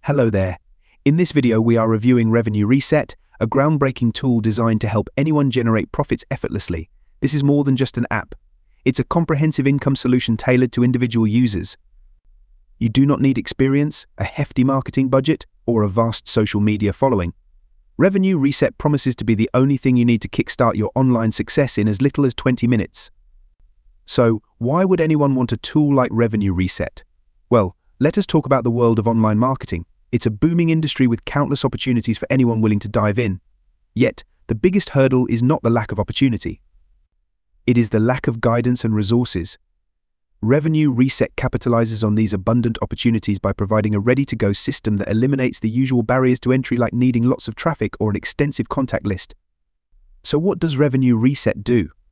Hello there. In this video we are reviewing Revenue Reset, a groundbreaking tool designed to help anyone generate profits effortlessly. This is more than just an app. It's a comprehensive income solution tailored to individual users. You do not need experience, a hefty marketing budget, or a vast social media following. Revenue Reset promises to be the only thing you need to kickstart your online success in as little as 20 minutes. So, why would anyone want a tool like Revenue Reset? Well, let us talk about the world of online marketing. It's a booming industry with countless opportunities for anyone willing to dive in. Yet, the biggest hurdle is not the lack of opportunity. It is the lack of guidance and resources. Revenue Reset capitalizes on these abundant opportunities by providing a ready-to-go system that eliminates the usual barriers to entry like needing lots of traffic or an extensive contact list. So what does Revenue Reset do?